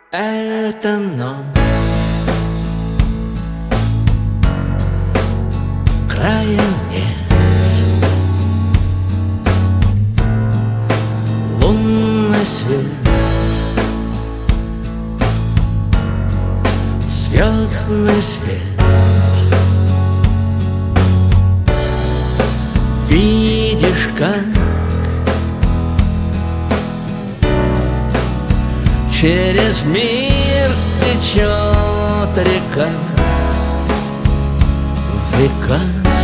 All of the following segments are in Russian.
Это ночь, края нет, лунный свет, звездный свет. Видишь, как через мир течет река, века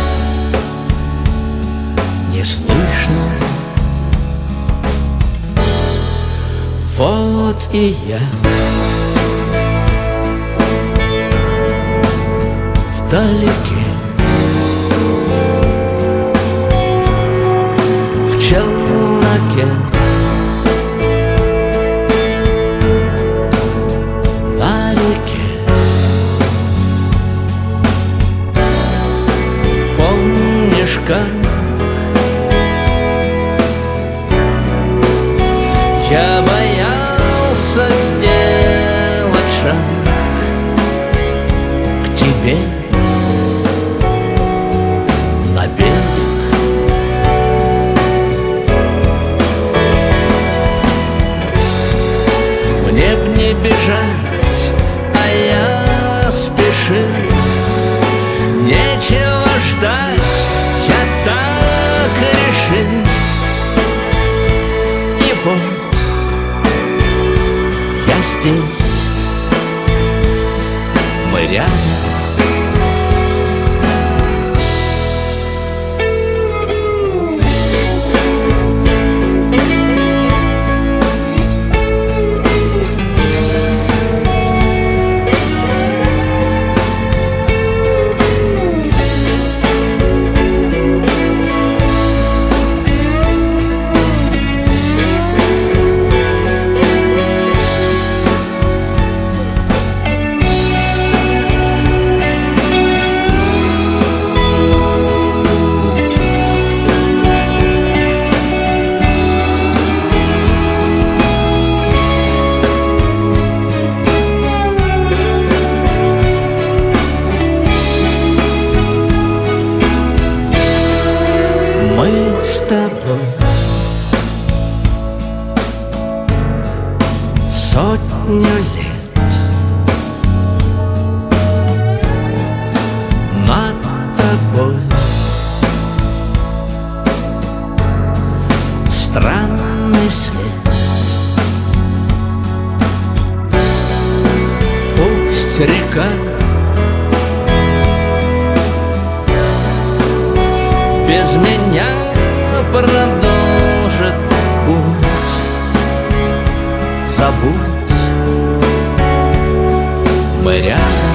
не слышно. Вот и я вдалеке, в челноке, на реке. Помнишь, как я боялся сделать шаг к тебе на берег? Мне б не бежать, а я спешил. Нечего ждать, я так решил. И вот я здесь, мы рядом. Мы с тобой сотню лет над тобой. Странный свет, пусть река без меня продолжит путь. Забудь, мы рядом.